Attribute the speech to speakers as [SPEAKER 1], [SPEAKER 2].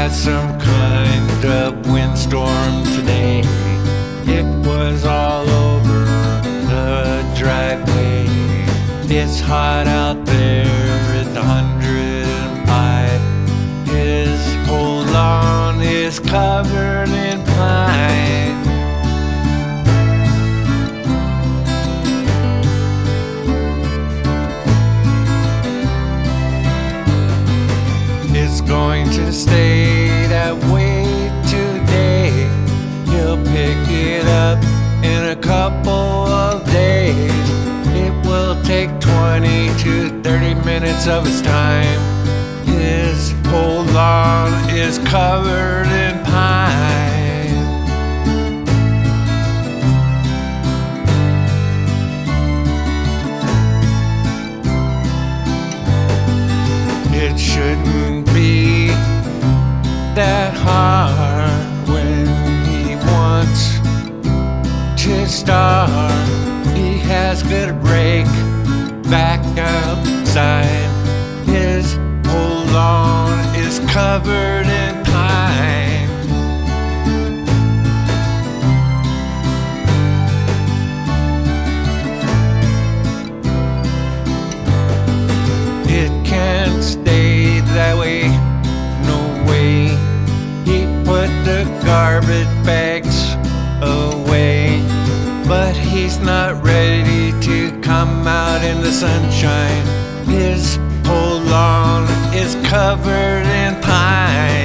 [SPEAKER 1] had some kind of windstorm today. It was all over the driveway. It's hot out there, it's 105. His whole lawn is covered in pine. It's going to stay that way today. He'll pick it up in a couple of days. It will take 20 to 30 minutes of his time. His whole lawn is covered in pine. It shouldn't be that hard when he wants to start. He has good rake back outside. His whole lawn is covered in pine. It can't stay that way, no way. He put the garbage bags away, but he's not ready to come out in the sunshine. His whole lawn is covered in pine.